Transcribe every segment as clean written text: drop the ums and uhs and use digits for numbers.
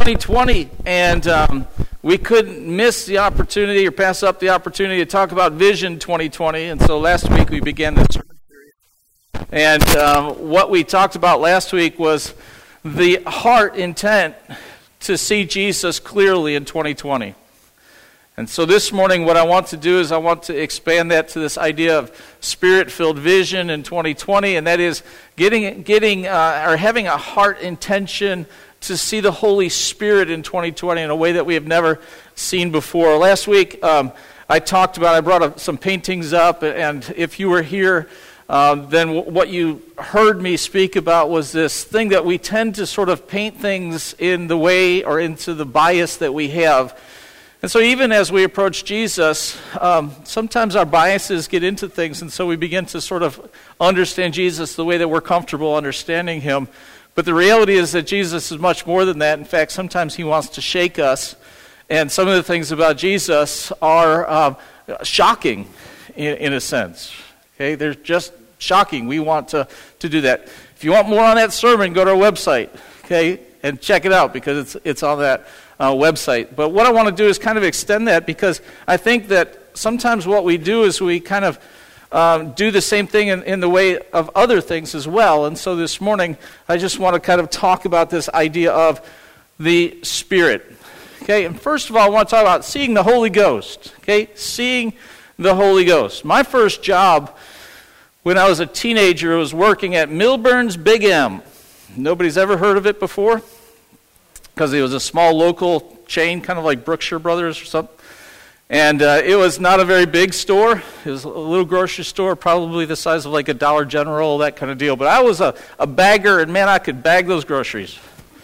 2020, and we couldn't miss the opportunity or pass up the opportunity to talk about Vision 2020. And so last week we began this sermon series. And what we talked about last week was the heart intent to see Jesus clearly in 2020. And so this morning what I want to do is I want to expand that to this idea of spirit-filled vision in 2020, and that is having a heart intention to see the Holy Spirit in 2020 in a way that we have never seen before. Last week I brought some paintings up, and if you were here, then what you heard me speak about was this thing that we tend to sort of paint things in the way or into the bias that we have. And so even as we approach Jesus, sometimes our biases get into things, and so we begin to sort of understand Jesus the way that we're comfortable understanding him. But the reality is that Jesus is much more than that. In fact, sometimes he wants to shake us, and some of the things about Jesus are shocking in a sense. Okay, they're just shocking. We want to do that. If you want more on that sermon, go to our website, okay, and check it out because it's on that website. But what I want to do is kind of extend that, because I think that sometimes what we do is we kind of do the same thing in the way of other things as well. And so this morning, I just want to kind of talk about this idea of the Spirit. Okay, and first of all, I want to talk about seeing the Holy Ghost. Okay, seeing the Holy Ghost. My first job when I was a teenager was working at Milburn's Big M. Nobody's ever heard of it before? Because it was a small local chain, kind of like Brookshire Brothers or something. And it was not a very big store. It was a little grocery store, probably the size of like a Dollar General, that kind of deal. But I was a bagger, and man, I could bag those groceries.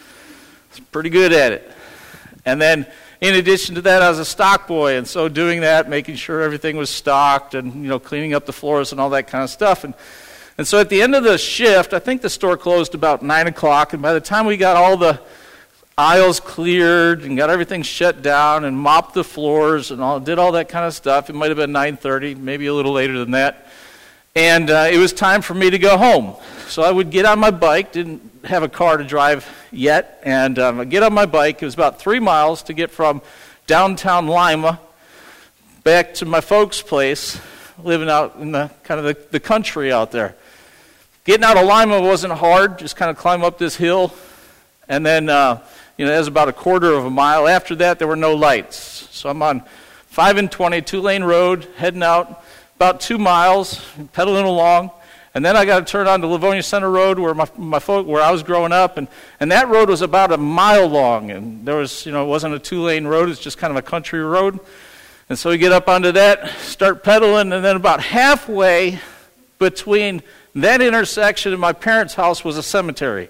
I was pretty good at it. And then in addition to that, I was a stock boy, and so doing that, making sure everything was stocked and, cleaning up the floors and all that kind of stuff. And so at the end of the shift, I think the store closed about 9 o'clock, and by the time we got all the aisles cleared and got everything shut down and mopped the floors and did all that kind of stuff, it might have been 9:30, maybe a little later than that. And it was time for me to go home. So I would get on my bike, didn't have a car to drive yet, and I'd get on my bike. It was about 3 miles to get from downtown Lima back to my folks' place, living out in the kind of the country out there. Getting out of Lima wasn't hard, just kind of climb up this hill, and then it was about a quarter of a mile. After that, there were no lights. So I'm on 5 and 20, 2-lane road, heading out about 2 miles, pedaling along. And then I got to turn on to Livonia Center Road where where I was growing up. And that road was about a mile long. And there was, it wasn't a 2-lane road. It's just kind of a country road. And so we get up onto that, start pedaling. And then about halfway between that intersection and my parents' house was a cemetery.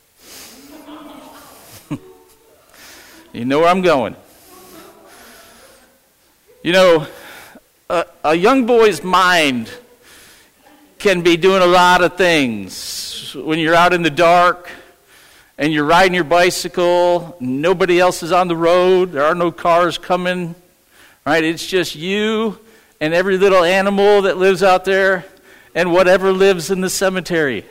You know where I'm going. A young boy's mind can be doing a lot of things. When you're out in the dark and you're riding your bicycle, nobody else is on the road, there are no cars coming, right? It's just you and every little animal that lives out there and whatever lives in the cemetery.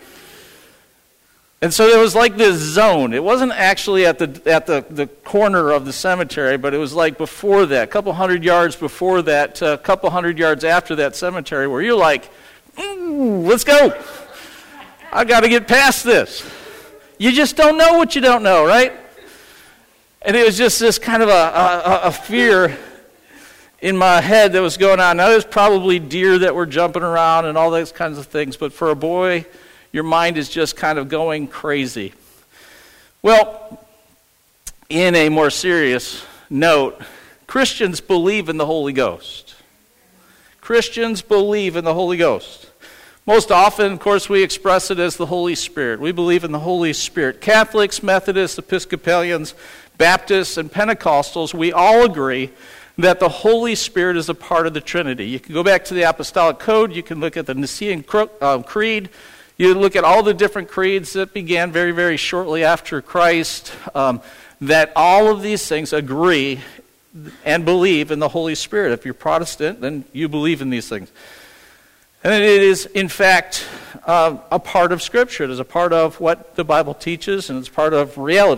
And so there was like this zone. It wasn't actually at the corner of the cemetery, but it was like before that, a couple hundred yards before that, a couple hundred yards after that cemetery, where you're like, let's go. I got to get past this. You just don't know what you don't know, right? And it was just this kind of a fear in my head that was going on. Now, there's probably deer that were jumping around and all those kinds of things, but for a boy, your mind is just kind of going crazy. Well, in a more serious note, Christians believe in the Holy Ghost. Christians believe in the Holy Ghost. Most often, of course, we express it as the Holy Spirit. We believe in the Holy Spirit. Catholics, Methodists, Episcopalians, Baptists, and Pentecostals, we all agree that the Holy Spirit is a part of the Trinity. You can go back to the Apostolic Code. You can look at the Nicene Creed. You look at all the different creeds that began very, very shortly after Christ, that all of these things agree and believe in the Holy Spirit. If you're Protestant, then you believe in these things. And it is, in fact, a part of Scripture. It is a part of what the Bible teaches, and it's part of reality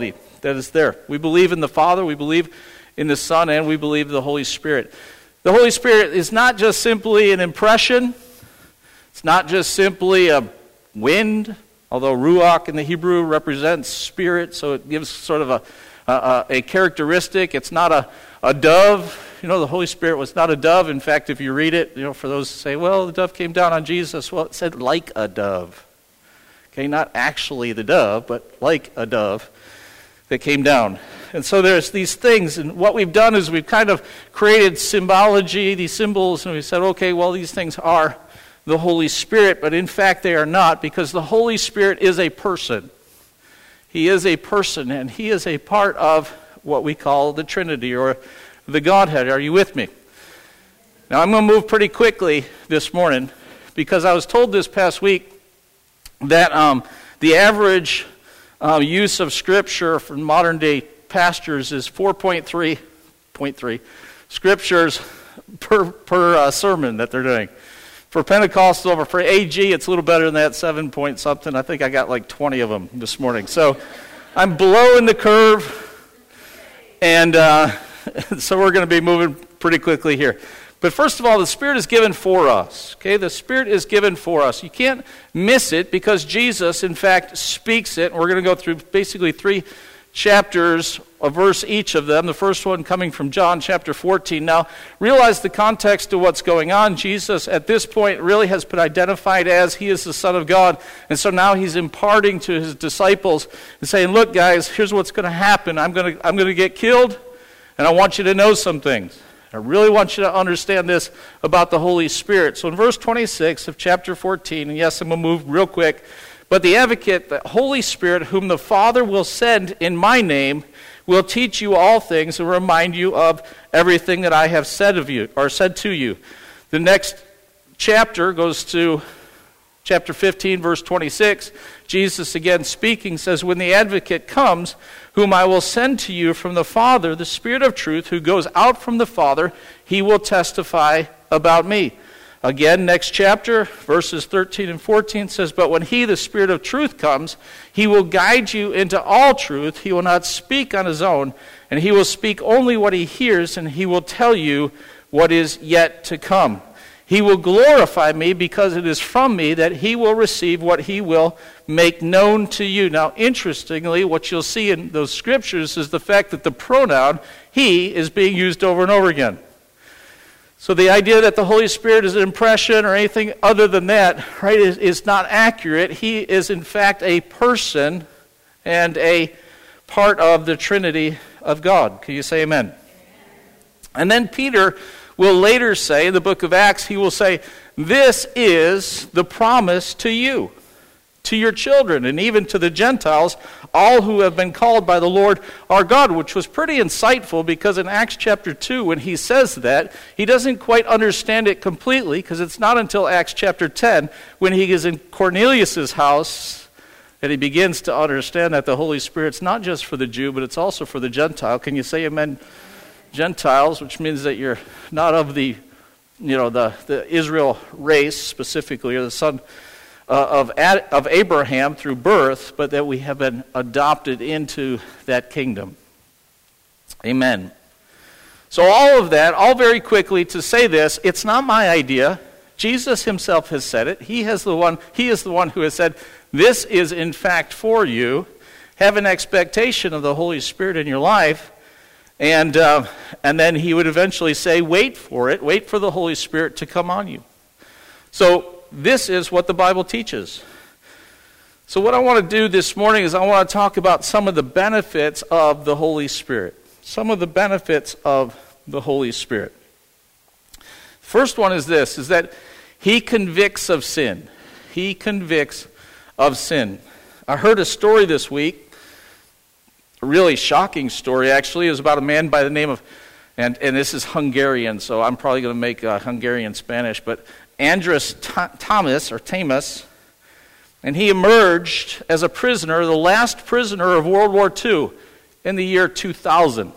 that is there. We believe in the Father, we believe in the Son, and we believe in the Holy Spirit. The Holy Spirit is not just simply an impression. It's not just simply a wind, although ruach in the Hebrew represents spirit, so it gives sort of a characteristic. It's not a dove. The Holy Spirit was not a dove. In fact, if you read it, for those who say, well, the dove came down on Jesus, well, it said like a dove. Okay, not actually the dove, but like a dove that came down. And so there's these things, and what we've done is we've kind of created symbology, these symbols, and we said, okay, well, these things are the Holy Spirit, but in fact they are not, because the Holy Spirit is a person. He is a person, and he is a part of what we call the Trinity, or the Godhead. Are you with me? Now I'm going to move pretty quickly this morning, because I was told this past week that the average use of Scripture from modern day pastors is 4.3 scriptures per sermon that they're doing. For Pentecostal, for AG, it's a little better than that, 7 point something. I think I got like 20 of them this morning. So I'm blowing the curve, and so we're going to be moving pretty quickly here. But first of all, the Spirit is given for us. Okay, the Spirit is given for us. You can't miss it, because Jesus, in fact, speaks it. We're going to go through basically 3 chapters, a verse each of them. The first one coming from John chapter 14. Now, realize the context of what's going on. Jesus, at this point, really has been identified as he is the Son of God. And so now he's imparting to his disciples and saying, look, guys, here's what's going to happen. I'm going to get killed, and I want you to know some things. I really want you to understand this about the Holy Spirit. So in verse 26 of chapter 14, and yes, I'm going to move real quick, but the Advocate, the Holy Spirit, whom the Father will send in my name, will teach you all things and remind you of everything that I have said of you, or said to you. The next chapter goes to chapter 15, verse 26. Jesus again speaking says, when the Advocate comes, whom I will send to you from the Father, the Spirit of truth, who goes out from the Father, he will testify about me. Again, next chapter, verses 13 and 14 says, but when he, the Spirit of truth, comes, he will guide you into all truth. He will not speak on his own, and he will speak only what he hears, and he will tell you what is yet to come. He will glorify me, because it is from me that he will receive what he will make known to you. Now, interestingly, what you'll see in those scriptures is the fact that the pronoun he is being used over and over again. So the idea that the Holy Spirit is an impression or anything other than that, right, is not accurate. He is, in fact, a person and a part of the Trinity of God. Can you say amen? And then Peter will later say, in the book of Acts, he will say, this is the promise to you, to your children, and even to the Gentiles, all who have been called by the Lord our God, which was pretty insightful, because in Acts chapter 2, when he says that, he doesn't quite understand it completely, because it's not until Acts chapter 10, when he is in Cornelius' house, that he begins to understand that the Holy Spirit's not just for the Jew, but it's also for the Gentile. Can you say amen? Gentiles, which means that you're not of the Israel race specifically, or the son of Abraham through birth, but that we have been adopted into that kingdom. Amen. So all of that, all very quickly to say this, it's not my idea. Jesus himself has said it. He is the one who has said, this is in fact for you. Have an expectation of the Holy Spirit in your life. And then he would eventually say, wait for it. Wait for the Holy Spirit to come on you. So this is what the Bible teaches. So what I want to do this morning is I want to talk about some of the benefits of the Holy Spirit. Some of the benefits of the Holy Spirit. First one is this, is that he convicts of sin. He convicts of sin. I heard a story this week, a really shocking story actually. It was about a man by the name of, and this is Hungarian, so I'm probably going to make Hungarian Spanish, but Andras Tamas, and he emerged as a prisoner, the last prisoner of World War II, in the year 2000.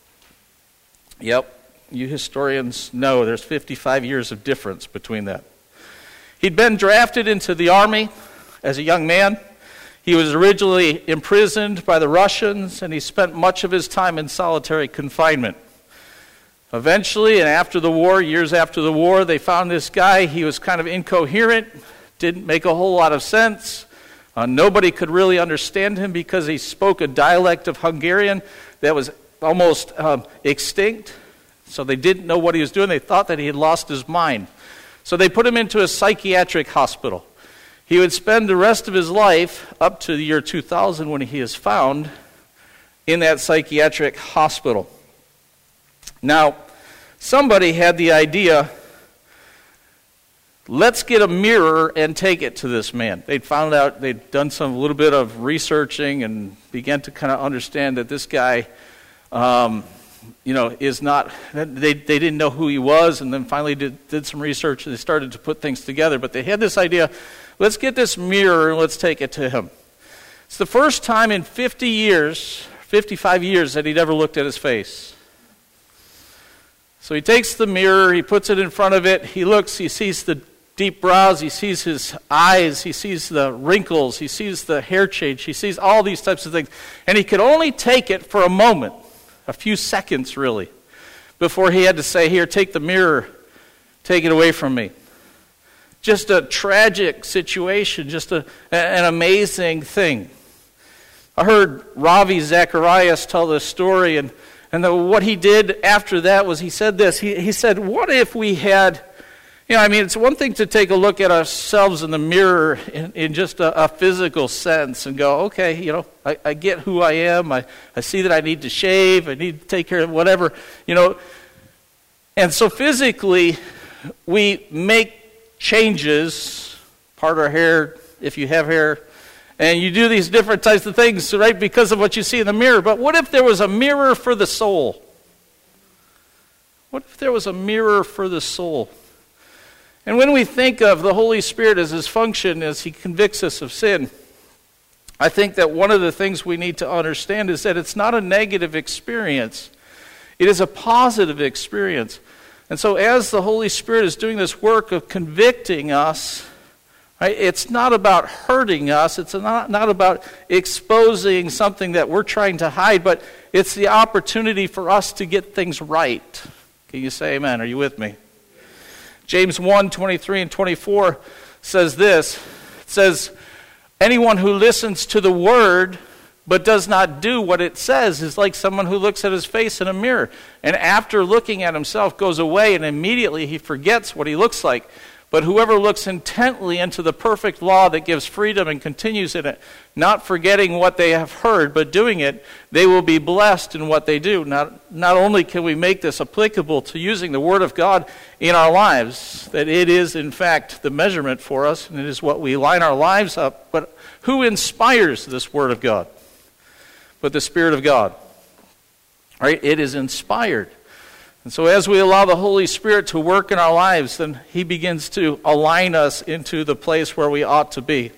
Yep, you historians know there's 55 years of difference between that. He'd been drafted into the army as a young man. He was originally imprisoned by the Russians, and he spent much of his time in solitary confinement. Eventually, and after the war, years after the war, they found this guy. He was kind of incoherent, didn't make a whole lot of sense. Nobody could really understand him because he spoke a dialect of Hungarian that was almost extinct. So they didn't know what he was doing. They thought that he had lost his mind. So they put him into a psychiatric hospital. He would spend the rest of his life, up to the year 2000 when he is found, in that psychiatric hospital. Now, somebody had the idea, let's get a mirror and take it to this man. They'd found out, they'd done a little bit of researching and began to kind of understand that this guy, is not, they didn't know who he was, and then finally did some research and they started to put things together. But they had this idea, let's get this mirror and let's take it to him. It's the first time in 55 years that he'd ever looked at his face. So he takes the mirror, he puts it in front of it, he looks, he sees the deep brows, he sees his eyes, he sees the wrinkles, he sees the hair change, he sees all these types of things. And he could only take it for a moment, a few seconds really, before he had to say, here, take the mirror, take it away from me. Just a tragic situation, just an amazing thing. I heard Ravi Zacharias tell this story, and what he did after that was he said this. He said, what if we had, it's one thing to take a look at ourselves in the mirror in just a physical sense and go, okay, I get who I am. I see that I need to shave. I need to take care of whatever, And so physically, we make changes, part our hair, if you have hair, and you do these different types of things, right, because of what you see in the mirror. But what if there was a mirror for the soul? What if there was a mirror for the soul? And when we think of the Holy Spirit as his function, as he convicts us of sin, I think that one of the things we need to understand is that it's not a negative experience. It is a positive experience. And so as the Holy Spirit is doing this work of convicting us, right, it's not about hurting us. It's not about exposing something that we're trying to hide, but it's the opportunity for us to get things right. Can you say amen? Are you with me? James 1:23 and 24 says this. It says, anyone who listens to the word but does not do what it says is like someone who looks at his face in a mirror, and after looking at himself goes away and immediately he forgets what he looks like. But whoever looks intently into the perfect law that gives freedom and continues in it, not forgetting what they have heard, but doing it, they will be blessed in what they do. Not only can we make this applicable to using the Word of God in our lives, that it is in fact the measurement for us, and it is what we line our lives up, but who inspires this Word of God? But the Spirit of God. Right? It is inspired. And so as we allow the Holy Spirit to work in our lives, then he begins to align us into the place where we ought to be.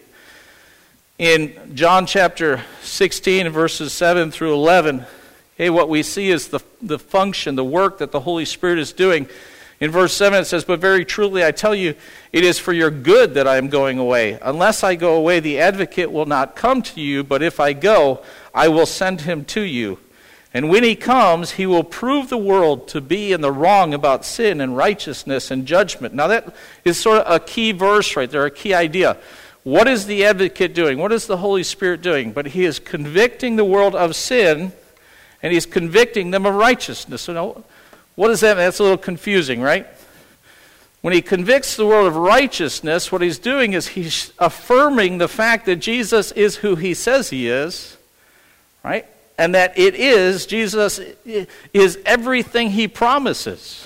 In John chapter 16, verses 7 through 11, what we see is the function, the work that the Holy Spirit is doing. In verse 7 it says, but very truly I tell you, it is for your good that I am going away. Unless I go away, the advocate will not come to you, but if I go, I will send him to you. And when he comes, he will prove the world to be in the wrong about sin and righteousness and judgment. Now that is sort of a key verse right there, a key idea. What is the advocate doing? What is the Holy Spirit doing? But he is convicting the world of sin, and he's convicting them of righteousness. So what is that? That's a little confusing, right? When he convicts the world of righteousness, what he's doing is he's affirming the fact that Jesus is who he says he is, right? And that Jesus is everything he promises.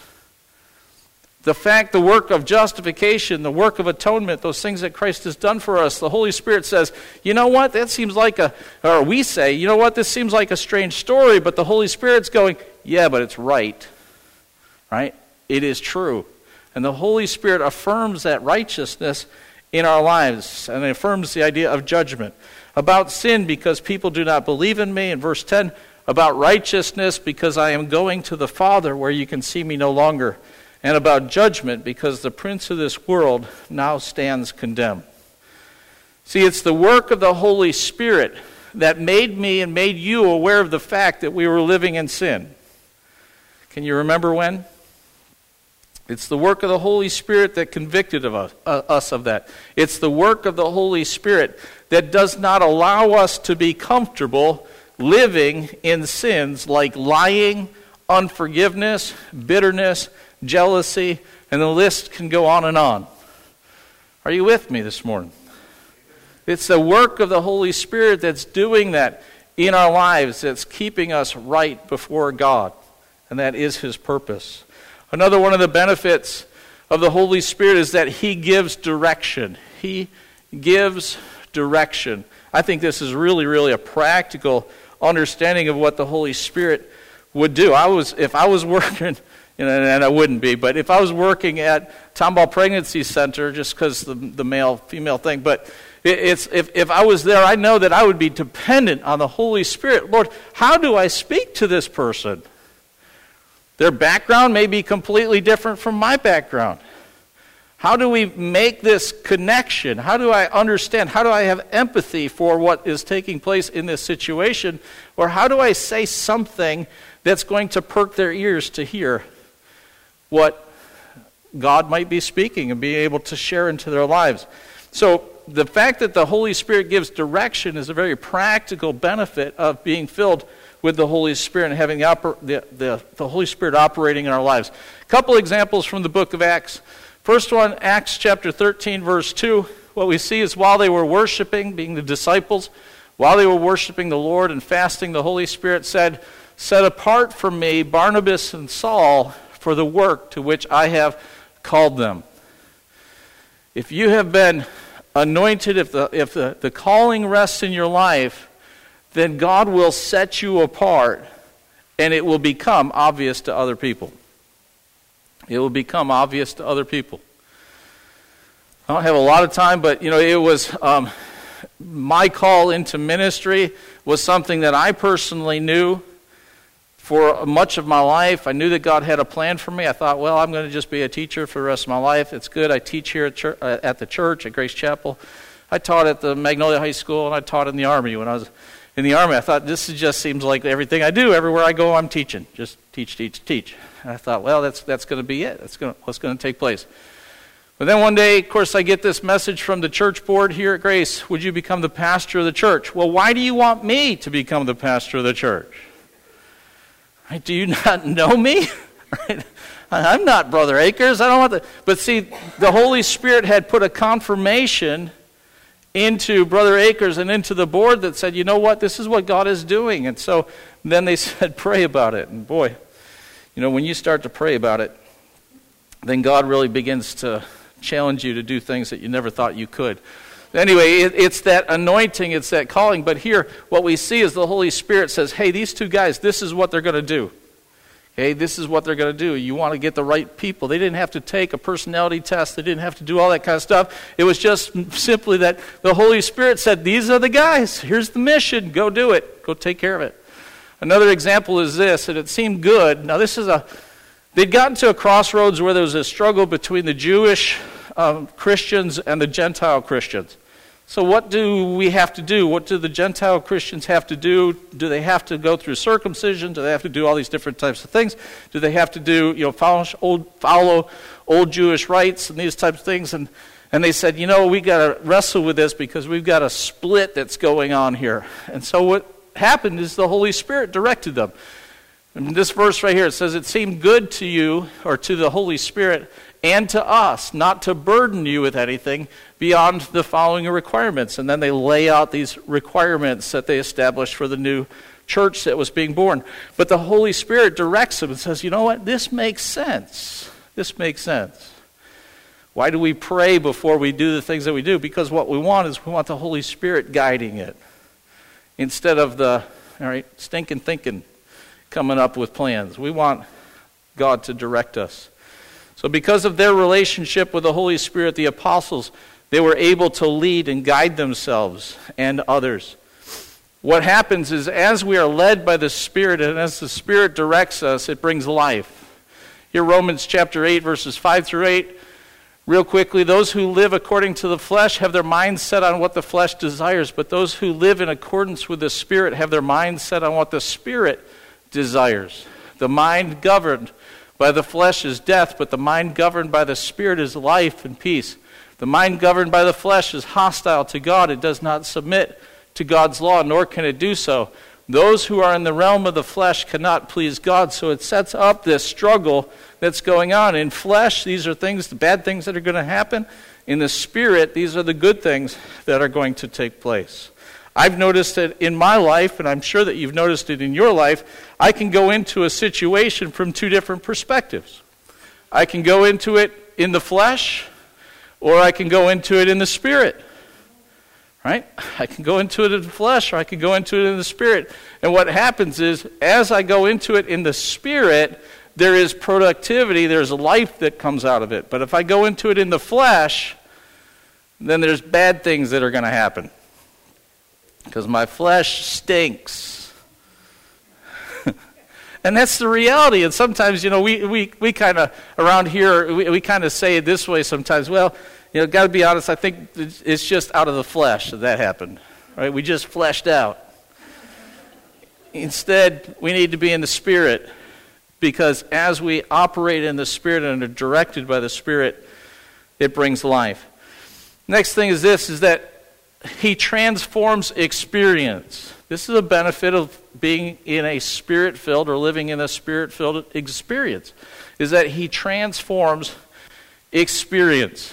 The work of justification, the work of atonement, those things that Christ has done for us, the Holy Spirit says, you know what, that seems like we say, you know what, this seems like a strange story, but the Holy Spirit's going, yeah, but it's right. Right? It is true. And the Holy Spirit affirms that righteousness in our lives, and it affirms the idea of judgment. About sin, because people do not believe in me, in verse 10, about righteousness, because I am going to the Father where you can see me no longer, and about judgment, because the prince of this world now stands condemned. See, it's the work of the Holy Spirit that made me and made you aware of the fact that we were living in sin. Can you remember when? It's the work of the Holy Spirit that convicted of us of that. It's the work of the Holy Spirit that does not allow us to be comfortable living in sins like lying, unforgiveness, bitterness, jealousy, and the list can go on and on. Are you with me this morning? It's the work of the Holy Spirit that's doing that in our lives, that's keeping us right before God, and that is His purpose. Another one of the benefits of the Holy Spirit is that He gives direction. He gives direction. I think this is really, really a practical understanding of what the Holy Spirit would do. If I was working, and I wouldn't be, but if I was working at Tomball Pregnancy Center, just because the male-female thing, but if I was there, I know that I would be dependent on the Holy Spirit. Lord, how do I speak to this person? Their background may be completely different from my background. How do we make this connection? How do I understand? How do I have empathy for what is taking place in this situation? Or how do I say something that's going to perk their ears to hear what God might be speaking and be able to share into their lives? So the fact that the Holy Spirit gives direction is a very practical benefit of being filled with the Holy Spirit and having the Holy Spirit operating in our lives. A couple examples from the book of Acts. First one, Acts chapter 13, verse 2. What we see is while they were worshiping, being the disciples, while they were worshiping the Lord and fasting, the Holy Spirit said, "Set apart for me Barnabas and Saul for the work to which I have called them." If you have been anointed, if the calling rests in your life, then God will set you apart, and it will become obvious to other people. It will become obvious to other people. I don't have a lot of time, but it was my call into ministry was something that I personally knew for much of my life. I knew that God had a plan for me. I thought, well, I'm going to just be a teacher for the rest of my life. It's good. I teach here at the church, at Grace Chapel. I taught at the Magnolia High School, and I taught in the Army. When I was in the Army, I thought, this just seems like everything I do. Everywhere I go, I'm teaching. Just teach, teach, teach. And I thought, well, that's going to be it. That's what's going to take place. But then one day, of course, I get this message from the church board here at Grace. Would you become the pastor of the church? Well, why do you want me to become the pastor of the church? Right? Do you not know me? Right? I'm not Brother Akers. I don't want to. But see, the Holy Spirit had put a confirmation into Brother Akers and into the board that said, you know what, this is what God is doing. And so then they said, pray about it. And boy, when you start to pray about it, then God really begins to challenge you to do things that you never thought you could. Anyway, it's that anointing, it's that calling. But here, what we see is the Holy Spirit says, hey, these two guys, this is what they're going to do. Okay, this is what they're going to do. You want to get the right people. They didn't have to take a personality test. They didn't have to do all that kind of stuff. It was just simply that the Holy Spirit said, these are the guys. Here's the mission. Go do it. Go take care of it. Another example is this, and it seemed good. Now they'd gotten to a crossroads where there was a struggle between the Jewish Christians and the Gentile Christians. So what do we have to do? What do the Gentile Christians have to do? Do they have to go through circumcision? Do they have to do all these different types of things? Do they have to do, follow old Jewish rites and these types of things? And they said, we got to wrestle with this because we've got a split that's going on here. And so what happened is the Holy Spirit directed them. In this verse right here, it says, it seemed good to you, or to the Holy Spirit, and to us, not to burden you with anything beyond the following requirements. And then they lay out these requirements that they established for the new church that was being born. But the Holy Spirit directs them and says, you know what, this makes sense. This makes sense. Why do we pray before we do the things that we do? Because what we want is we want the Holy Spirit guiding it. Instead of the stinking thinking coming up with plans. We want God to direct us. So because of their relationship with the Holy Spirit, the apostles, they were able to lead and guide themselves and others. What happens is as we are led by the Spirit and as the Spirit directs us, it brings life. Here Romans chapter 8, verses 5 through 8, Real quickly, those who live according to the flesh have their minds set on what the flesh desires, but those who live in accordance with the Spirit have their minds set on what the Spirit desires. The mind governed by the flesh is death, but the mind governed by the Spirit is life and peace. The mind governed by the flesh is hostile to God. It does not submit to God's law, nor can it do so. Those who are in the realm of the flesh cannot please God. So it sets up this struggle that's going on. In flesh, these are things, the bad things that are going to happen. In the Spirit, these are the good things that are going to take place. I've noticed it in my life, and I'm sure that you've noticed it in your life. I can go into a situation from two different perspectives. I can go into it in the flesh, or I can go into it in the Spirit. Right? I can go into it in the flesh, or I can go into it in the Spirit. And what happens is, as I go into it in the Spirit, there is productivity, there's life that comes out of it. But if I go into it in the flesh, then there's bad things that are going to happen. Because my flesh stinks. And that's the reality. And sometimes, we kind of, around here, we kind of say it this way sometimes. Well, got to be honest, I think it's just out of the flesh that happened. Right? We just fleshed out. Instead, we need to be in the Spirit, because as we operate in the Spirit and are directed by the Spirit, it brings life. Next thing is this, is that He transforms experience. This is a benefit of being in a Spirit-filled or living in a Spirit-filled experience, is that He transforms experience.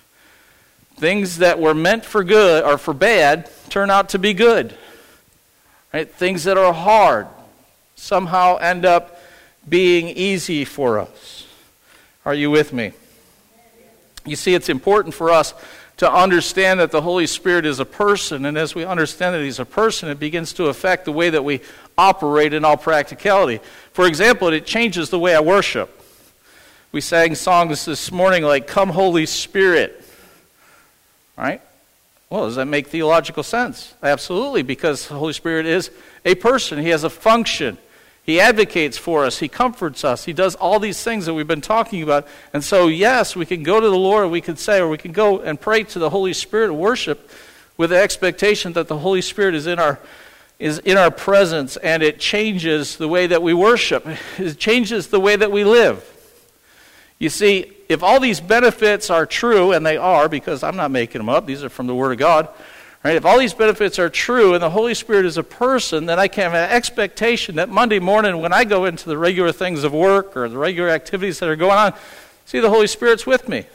Things that were meant for good or for bad turn out to be good. Right? Things that are hard somehow end up being easy for us. Are you with me? You see, it's important for us to understand that the Holy Spirit is a person, and as we understand that He's a person, it begins to affect the way that we operate in all practicality. For example, it changes the way I worship. We sang songs this morning like, "Come Holy Spirit." Right? Well, does that make theological sense? Absolutely, because the Holy Spirit is a person. He has a function. He advocates for us. He comforts us. He does all these things that we've been talking about. And so, yes, we can go to the Lord, we can say, or we can go and pray to the Holy Spirit and worship with the expectation that the Holy Spirit is in our presence, and it changes the way that we worship. It changes the way that we live. You see, if all these benefits are true, and they are, because I'm not making them up, these are from the Word of God, right? If all these benefits are true and the Holy Spirit is a person, then I can have an expectation that Monday morning when I go into the regular things of work or the regular activities that are going on, see, the Holy Spirit's with me.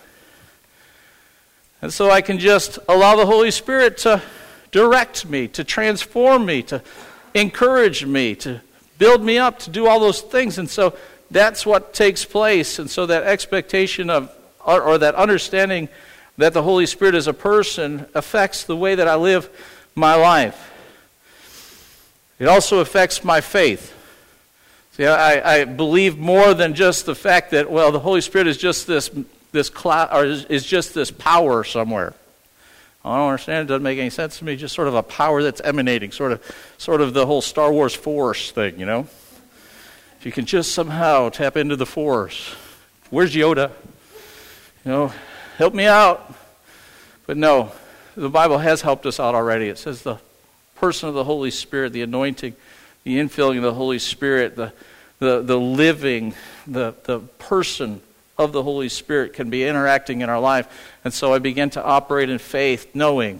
And so I can just allow the Holy Spirit to direct me, to transform me, to encourage me, to build me up, to do all those things. And so that's what takes place. And so that expectation of, or that understanding that the Holy Spirit is a person affects the way that I live my life. It also affects my faith. See, I believe more than just the fact that, well, the Holy Spirit is just this cloud, or is just this power somewhere. I don't understand. It doesn't make any sense to me. Just sort of a power that's emanating, sort of the whole Star Wars Force thing, If you can just somehow tap into the Force. Where's Yoda? Help me out. But no, the Bible has helped us out already. It says the person of the Holy Spirit, the anointing, the infilling of the Holy Spirit, the living, the person of the Holy Spirit can be interacting in our life. And so I begin to operate in faith, knowing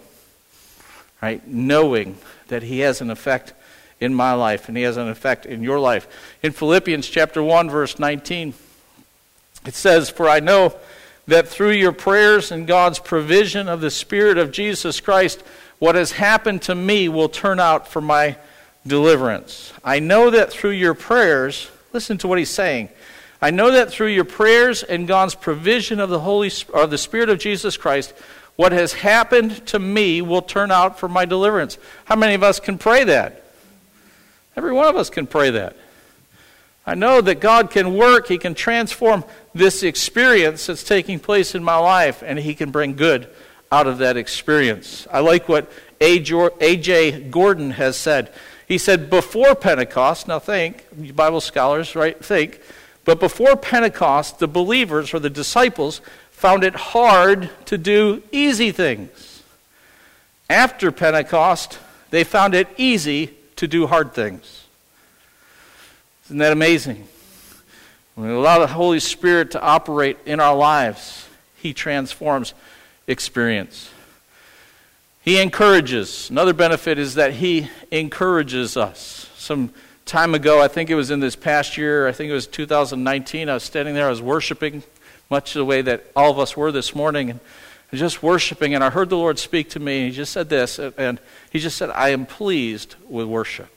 that He has an effect in my life, and He has an effect in your life. In Philippians chapter 1, verse 19, it says, "For I know that through your prayers and God's provision of the Spirit of Jesus Christ, what has happened to me will turn out for my deliverance. I know that through your prayers," listen to what he's saying, "I know that through your prayers and God's provision of the Spirit of Jesus Christ, what has happened to me will turn out for my deliverance." How many of us can pray that? Every one of us can pray that. I know that God can work, He can transform this experience that's taking place in my life, and He can bring good out of that experience. I like what A.J. Gordon has said. He said, before Pentecost, now think, Bible scholars, right, think, but before Pentecost, the believers or the disciples found it hard to do easy things. After Pentecost, they found it easy to do hard things. Isn't that amazing? When we allow the Holy Spirit to operate in our lives, He transforms experience. He encourages. Another benefit is that He encourages us. Some time ago, I think it was in this past year, I think it was 2019, I was standing there, I was worshiping, much the way that all of us were this morning, and just worshiping, and I heard the Lord speak to me, and He just said this, and He just said, I am pleased with worship.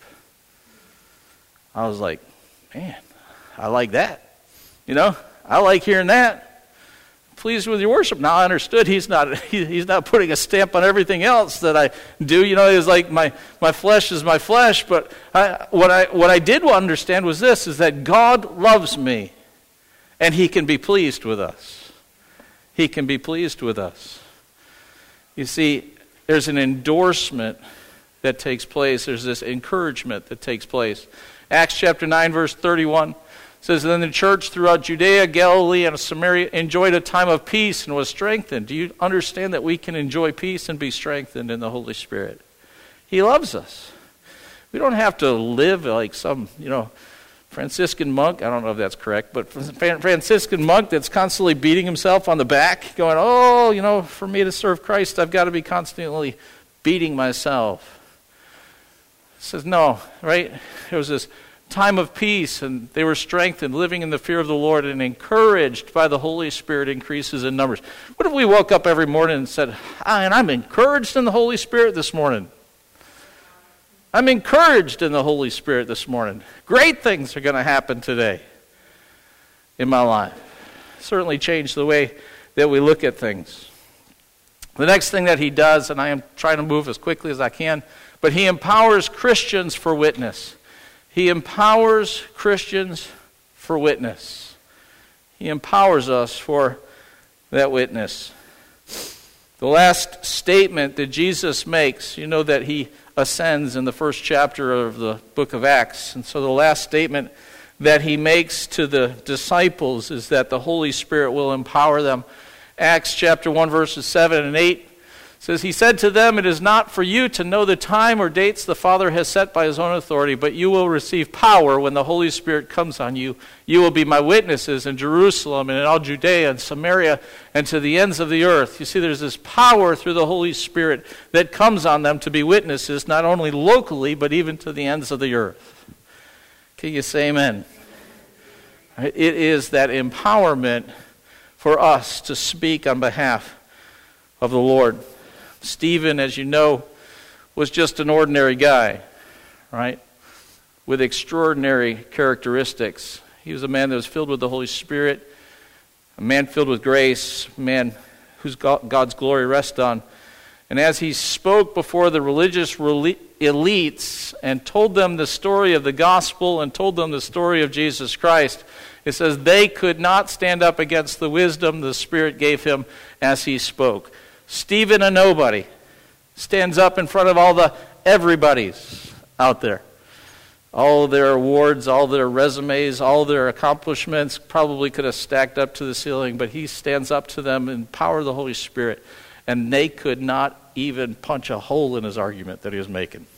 I was like, man, I like that. I like hearing that. Pleased with your worship. Now I understood He's not putting a stamp on everything else that I do. It was like my flesh is my flesh, but what I did understand was this, is that God loves me, and He can be pleased with us. He can be pleased with us. You see, there's an endorsement that takes place. There's this encouragement that takes place. Acts chapter 9, verse 31 says, then the church throughout Judea, Galilee, and Samaria enjoyed a time of peace and was strengthened. Do you understand that we can enjoy peace and be strengthened in the Holy Spirit? He loves us. We don't have to live like some, Franciscan monk. I don't know if that's correct, but Franciscan monk that's constantly beating himself on the back, going, for me to serve Christ, I've got to be constantly beating myself. He says, no, right? There was this time of peace, and they were strengthened, living in the fear of the Lord, and encouraged by the Holy Spirit increases in numbers. What if we woke up every morning and said, and I'm encouraged in the Holy Spirit this morning? I'm encouraged in the Holy Spirit this morning. Great things are going to happen today in my life. Certainly change the way that we look at things. The next thing that He does, and I am trying to move as quickly as I can, but He empowers Christians for witness. He empowers Christians for witness. He empowers us for that witness. The last statement that Jesus makes, that He ascends in the first chapter of the book of Acts. And so the last statement that He makes to the disciples is that the Holy Spirit will empower them. Acts chapter 1, verses 7 and 8 says, He said to them, it is not for you to know the time or dates the Father has set by His own authority, but you will receive power when the Holy Spirit comes on you. You will be my witnesses in Jerusalem and in all Judea and Samaria and to the ends of the earth. You see, there's this power through the Holy Spirit that comes on them to be witnesses, not only locally, but even to the ends of the earth. Can you say amen? It is that empowerment for us to speak on behalf of the Lord. Stephen, as you know, was just an ordinary guy, right? With extraordinary characteristics. He was a man that was filled with the Holy Spirit, a man filled with grace, a man whose God's glory rests on. And as he spoke before the religious elites and told them the story of the gospel and told them the story of Jesus Christ, it says they could not stand up against the wisdom the Spirit gave him as he spoke. Stephen, a nobody, stands up in front of all the everybody's out there. All their awards, all their resumes, all their accomplishments probably could have stacked up to the ceiling, but he stands up to them in the power of the Holy Spirit, and they could not even punch a hole in his argument that he was making.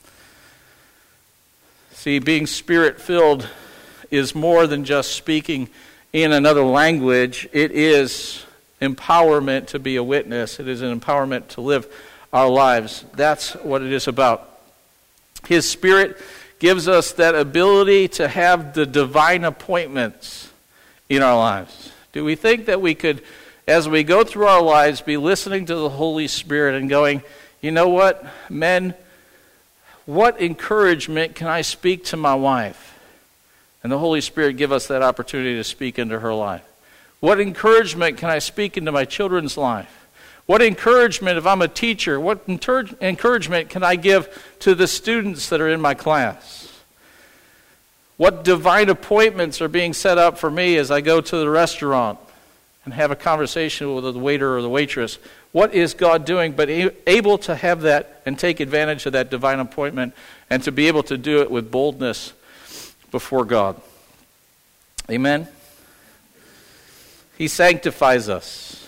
See, being Spirit-filled is more than just speaking in another language. It is empowerment to be a witness. It is an empowerment to live our lives. That's what it is about. His Spirit gives us that ability to have the divine appointments in our lives. Do we think that we could, as we go through our lives, be listening to the Holy Spirit and going, you know what, men, what encouragement can I speak to my wife? And the Holy Spirit give us that opportunity to speak into her life. What encouragement can I speak into my children's life? What encouragement, if I'm a teacher, what encouragement can I give to the students that are in my class? What divine appointments are being set up for me as I go to the restaurant and have a conversation with the waiter or the waitress? What is God doing? But able to have that and take advantage of that divine appointment and to be able to do it with boldness before God. Amen? He sanctifies us.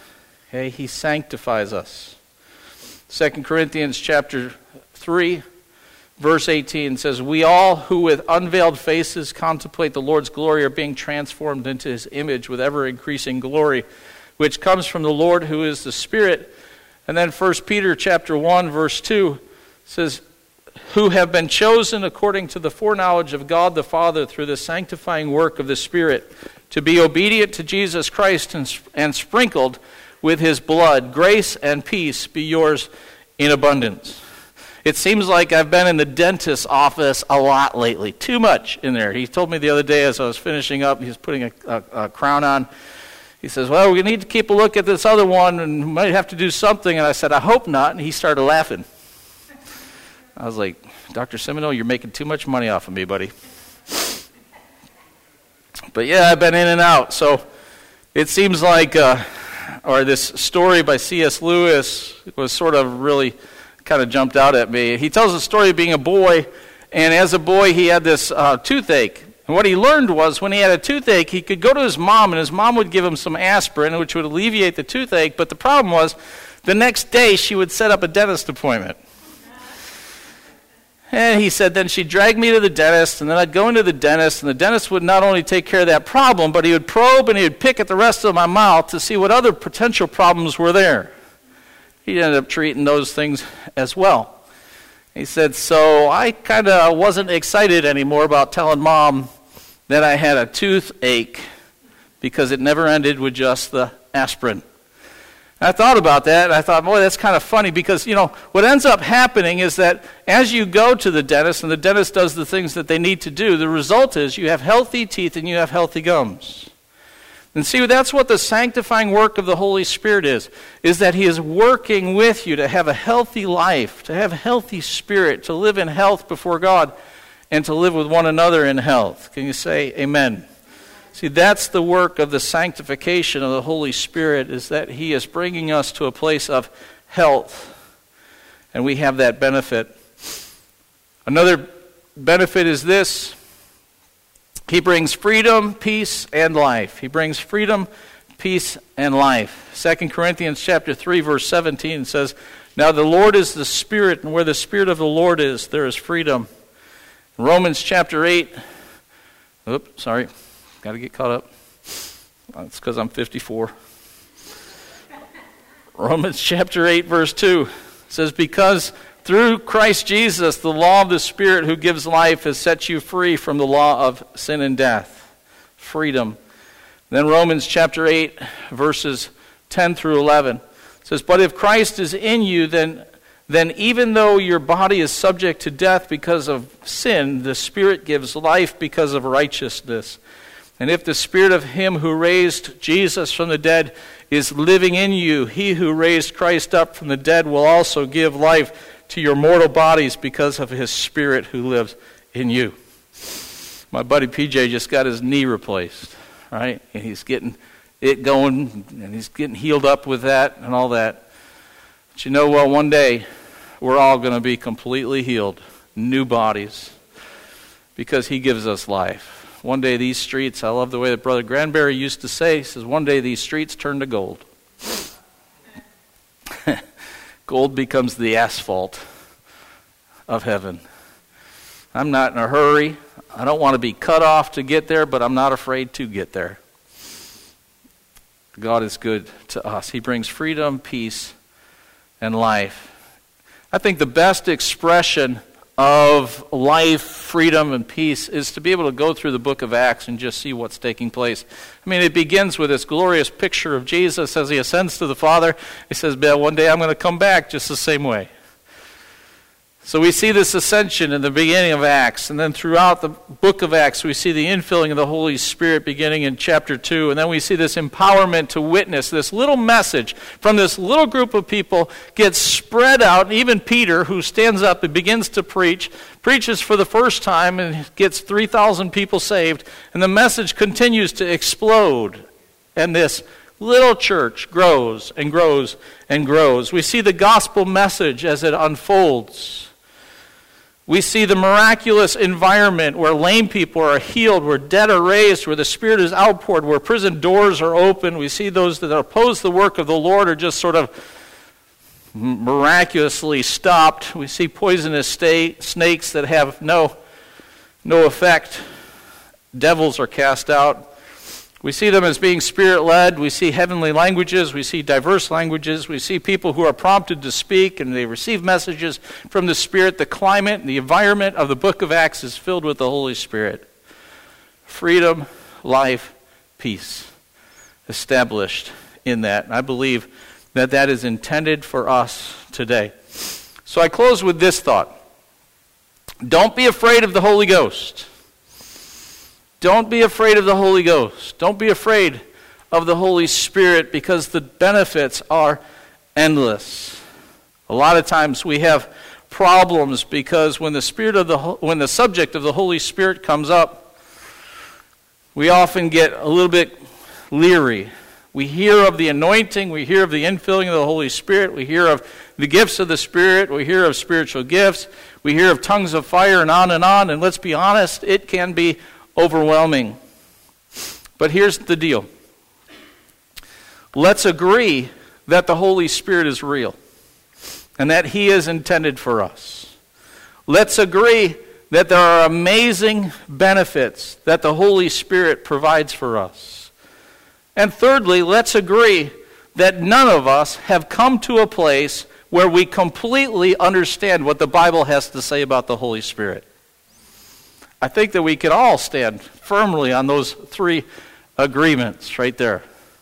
Okay, he sanctifies us. 2 Corinthians chapter 3, verse 18 says, "We all who with unveiled faces contemplate the Lord's glory are being transformed into his image with ever-increasing glory, which comes from the Lord who is the Spirit." And then 1 Peter chapter 1, verse 2 says, "Who have been chosen according to the foreknowledge of God the Father through the sanctifying work of the Spirit, to be obedient to Jesus Christ and sprinkled with his blood. Grace and peace be yours in abundance." It seems like I've been in the dentist's office a lot lately. Too much in there. He told me the other day as I was finishing up, he was putting a crown on. He says, "Well, we need to keep a look at this other one and we might have to do something." And I said, "I hope not." And he started laughing. I was like, "Dr. Semino, you're making too much money off of me, buddy." But yeah, I've been in and out. So it seems like, or this story by C.S. Lewis was sort of really kind of jumped out at me. He tells the story of being a boy, and as a boy he had this toothache. And what he learned was when he had a toothache, he could go to his mom, and his mom would give him some aspirin, which would alleviate the toothache. But the problem was, the next day she would set up a dentist appointment. And he said, then she'd drag me to the dentist, and then I'd go into the dentist, and the dentist would not only take care of that problem, but he would probe and he would pick at the rest of my mouth to see what other potential problems were there. He ended up treating those things as well. He said, so I kind of wasn't excited anymore about telling Mom that I had a toothache because it never ended with just the aspirin. And I thought about that, and I thought, boy, that's kind of funny because, what ends up happening is that as you go to the dentist and the dentist does the things that they need to do, the result is you have healthy teeth and you have healthy gums. And see, that's what the sanctifying work of the Holy Spirit is that he is working with you to have a healthy life, to have a healthy spirit, to live in health before God, and to live with one another in health. Can you say amen? See, that's the work of the sanctification of the Holy Spirit, is that he is bringing us to a place of health, and we have that benefit. Another benefit is this: he brings freedom, peace, and life. He brings freedom, peace, and life. 2 Corinthians chapter 3, verse 17 says, "Now the Lord is the Spirit, and where the Spirit of the Lord is, there is freedom." Romans chapter 8, got to get caught up. It's because I'm 54. Romans chapter 8, verse 2 says, "Because through Christ Jesus, the law of the Spirit who gives life has set you free from the law of sin and death." Freedom. Then Romans chapter 8, verses 10 through 11 says, "But if Christ is in you, then even though your body is subject to death because of sin, the Spirit gives life because of righteousness. And if the Spirit of him who raised Jesus from the dead is living in you, he who raised Christ up from the dead will also give life to your mortal bodies because of his Spirit who lives in you." My buddy PJ just got his knee replaced, right? And he's getting it going, and he's getting healed up with that and all that. But you know what? One day, we're all going to be completely healed, new bodies, because he gives us life. One day these streets, I love the way that Brother Granberry used to say, he says, one day these streets turn to gold. Gold becomes the asphalt of heaven. I'm not in a hurry. I don't want to be cut off to get there, but I'm not afraid to get there. God is good to us. He brings freedom, peace, and life. I think the best expression of life, freedom, and peace is to be able to go through the book of Acts and just see what's taking place. I mean, it begins with this glorious picture of Jesus as he ascends to the Father. He says, one day I'm going to come back just the same way. So we see this ascension in the beginning of Acts, and then throughout the book of Acts we see the infilling of the Holy Spirit beginning in chapter 2, and then we see this empowerment to witness. This little message from this little group of people gets spread out, and even Peter, who stands up and begins to preach, preaches for the first time and gets 3,000 people saved, and the message continues to explode, and this little church grows and grows and grows. We see the gospel message as it unfolds. We see the miraculous environment where lame people are healed, where dead are raised, where the Spirit is outpoured, where prison doors are open. We see those that oppose the work of the Lord are just sort of miraculously stopped. We see poisonous snakes that have no effect. Devils are cast out. We see them as being Spirit-led. We see heavenly languages. We see diverse languages. We see people who are prompted to speak, and they receive messages from the Spirit. The climate and the environment of the book of Acts is filled with the Holy Spirit. Freedom, life, peace established in that. And I believe that that is intended for us today. So I close with this thought. Don't be afraid of the Holy Ghost. Don't be afraid of the Holy Ghost. Don't be afraid of the Holy Spirit, because the benefits are endless. A lot of times we have problems because when the subject of the Holy Spirit comes up, we often get a little bit leery. We hear of the anointing, we hear of the infilling of the Holy Spirit, we hear of the gifts of the Spirit, we hear of spiritual gifts, we hear of tongues of fire, and on, and let's be honest, it can be overwhelming. But here's the deal. Let's agree that the Holy Spirit is real and that He is intended for us. Let's agree that there are amazing benefits that the Holy Spirit provides for us. And thirdly, let's agree that none of us have come to a place where we completely understand what the Bible has to say about the Holy Spirit. I think that we can all stand firmly on those three agreements right there.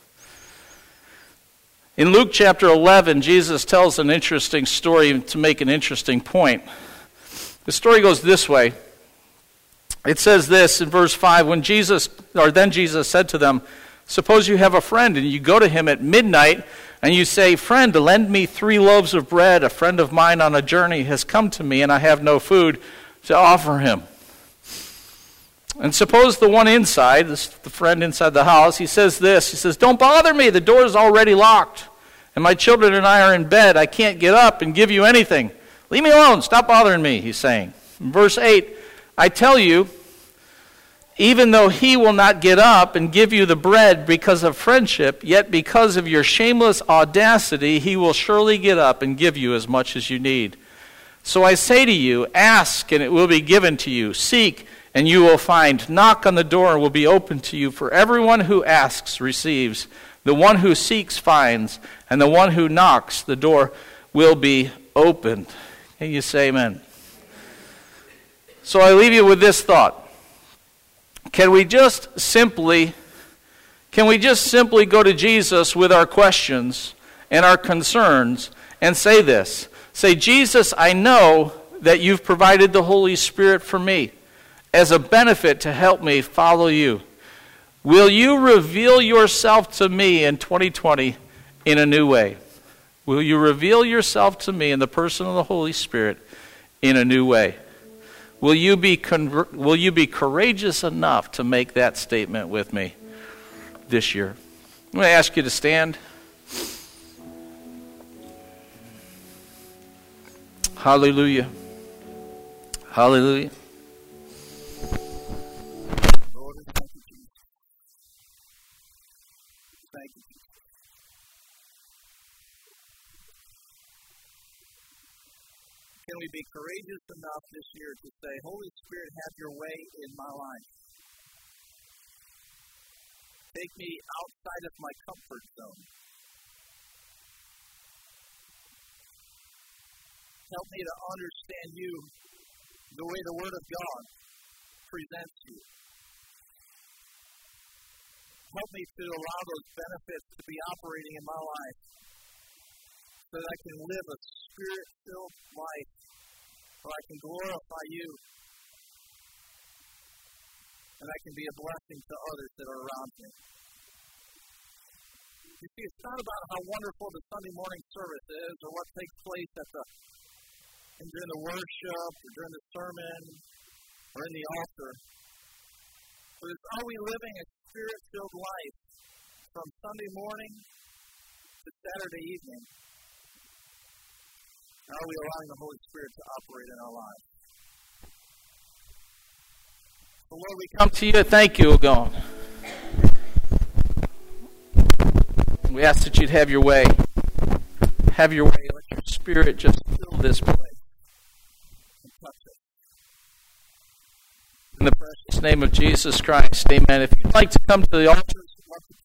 In Luke chapter 11, Jesus tells an interesting story to make an interesting point. The story goes this way. It says this in verse 5, then Jesus said to them, suppose you have a friend and you go to him at midnight and you say, friend, lend me 3 loaves of bread. A friend of mine on a journey has come to me and I have no food to offer him. And suppose the one inside, the friend inside the house, he says this. He says, don't bother me. The door is already locked. And my children and I are in bed. I can't get up and give you anything. Leave me alone. Stop bothering me, he's saying. In verse 8, I tell you, even though he will not get up and give you the bread because of friendship, yet because of your shameless audacity, he will surely get up and give you as much as you need. So I say to you, ask and it will be given to you. Seek and you will find. Knock on the door and will be opened to you. For everyone who asks receives. The one who seeks finds. And the one who knocks, the door will be opened. Can you say amen? So I leave you with this thought. Can we just simply go to Jesus with our questions and our concerns and say this? Say, Jesus, I know that you've provided the Holy Spirit for me as a benefit to help me follow you. Will you reveal yourself to me in 2020 in a new way? Will you reveal yourself to me in the person of the Holy Spirit in a new way? Will you be courageous enough to make that statement with me this year? I'm going to ask you to stand. Hallelujah. Hallelujah. Lord, thank you, Jesus. Thank you, Jesus. Can we be courageous enough this year to say, Holy Spirit, have your way in my life. Take me outside of my comfort zone. Help me to understand you the way the Word of God presents you. Help me to allow those benefits to be operating in my life so that I can live a Spirit-filled life where I can glorify you and I can be a blessing to others that are around me. You see, it's not about how wonderful the Sunday morning service is or what takes place during the worship or during the sermon or in the altar. But it's, are we living a Spirit-filled life from Sunday morning to Saturday evening? Are we allowing the Holy Spirit to operate in our lives? So Lord, we come to you. Thank you, Ogon. We ask that you'd have your way. Have your way. Let your Spirit just fill this place. And touch it. In the precious name of Jesus Christ, amen. If you'd like to come to the altar,